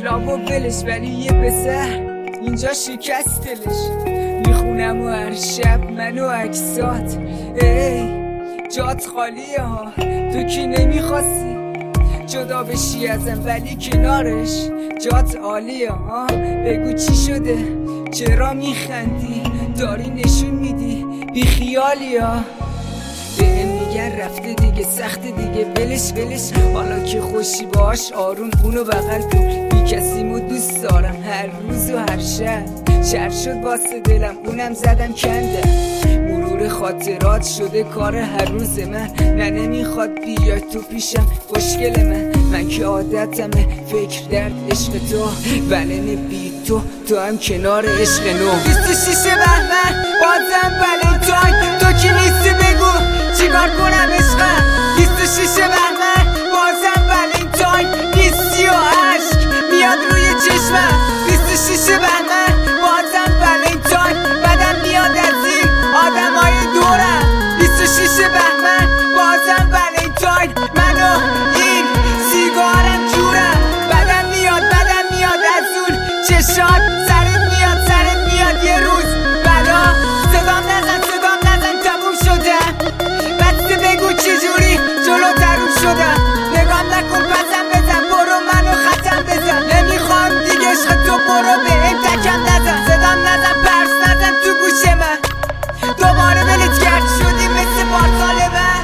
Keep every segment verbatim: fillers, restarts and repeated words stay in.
لابو بلش، ولی یه پسر اینجا شکست دلش. میخونم و هر شب منو عکسات، ای جات خالیه ها، تو کی نمیخواستی جدا بشی ازم، ولی کنارش جات عالیه ها. بگو چی شده، چرا میخندی، داری نشون میدی بی خیالی ها. بهم میگن رفته دیگه، سخت دیگه، ولش ولش، حالا که خوشی باش آروم اونو بغل کن. بی کسیمو دوست دارم هر روز و هر شب، شر شد واسه دلم اونم زدم کندم. مرور خاطرات شده کار هر روز من، نه نمیخواد بیای تو پیشم خوشگل من. من که عادتمه فکر درد عشق تو، ولنه بی تو تو هم کنار عشق نو. بیست و شش بهمن بازم ولنتاین، تو کی نیستی بگو چیکار کنم عشقم. بیست و شش بهمن بازم ولنتاین، نیستی و عشق میاد روی چشمم. بیست و شش بهمن بازم ولنتاین، بدم میاد از این آدمای دورم. بیست و شش بهمن بازم ولنتاین، منو این سیگارم جورم. بدم میاد بدم میاد از اون چشات، سرت میاد سرت میاد یه روز بلا. صدام نزن صدام نزن تموم شدم، بسته بگو چجوری جلو تروم شدم. نگام نکن پسم بزن، برو منو ختم بزن. نمیخوام دیگه عشق تو، برو به این تکم نزن. صدام نزن پرس نزن تو گوش من، دوباره ولت کرد شدی مثل پارسال من.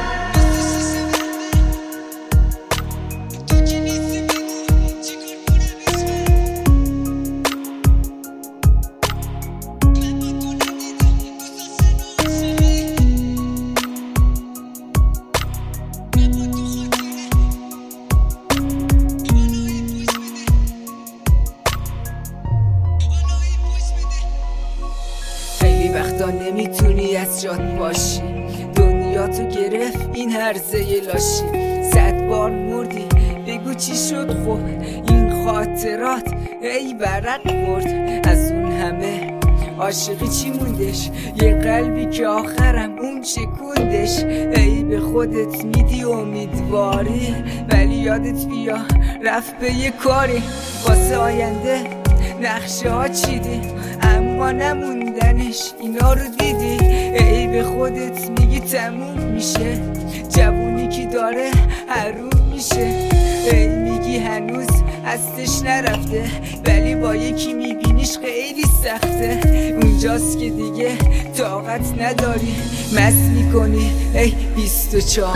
وقتا نمیتونی از جات باشی، دنیا تو گرفت این هرزه لاشی. صد بار مردی بگو چی شد خود این خاطرات، ای برق خورد از اون همه عاشقی چی موندش. یه قلبی که آخرم اون شکوندش. ای به خودت میدی امیدواری، ولی یادت بیا رفت به یه کاری واسه آینده نقشه ها چیدی، اما نموندنش اینا رو دیدی. ای به خودت میگی تموم میشه، جوونی که داره حروم میشه. ای میگی هنوز هستش نرفته، ولی با یکی میبینیش خیلی سخته. اونجاست که دیگه طاقت نداری، مست میکنی ای بیست و چهار.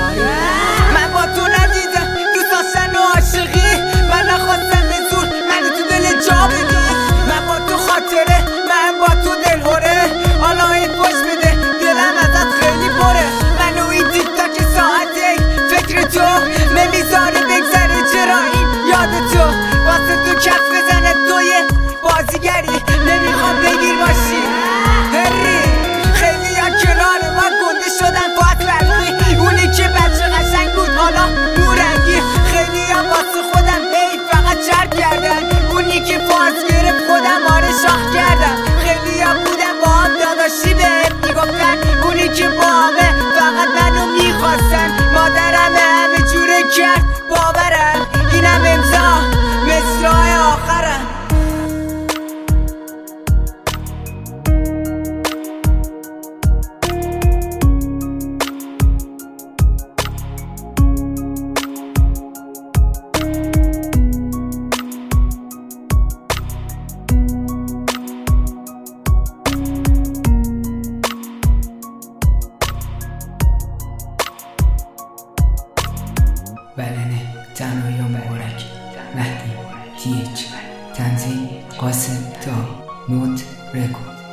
من با تو ندیدم دوست داشتن و عاشقی، من نخواستم به زور منو تو دل جا بدی. من با تو خاطره، من با تو دل هره، حالا این پشت بده دلم ازت خیلی پره. منو این تیک تاک ساعته فکر تو نمیذاره بگذره، چرا این یاد تو واسه تو کف بزنه. توی بازیگری نمیخوام بگیر باشی هری، خیلی ها کنار من گنده شدن فات برقی. اونی که بچه قشنگ بود حالا نورنگی، خیلی ها واسه خودم هی فقط چرک کردن. اونی که فارس گرفت خودم آره شاخ کردم. خیلی ها بودن با هم داداشی بهم میگفتن، اونی که با همه فقط منو میخواستن. مادرم همه جوره کرد باورم، اینم امضا مصرع آخرم. ولنه تنهایی مبارک، مهدی تی اچ، تنظیم قاسم تا، نوت رکورد.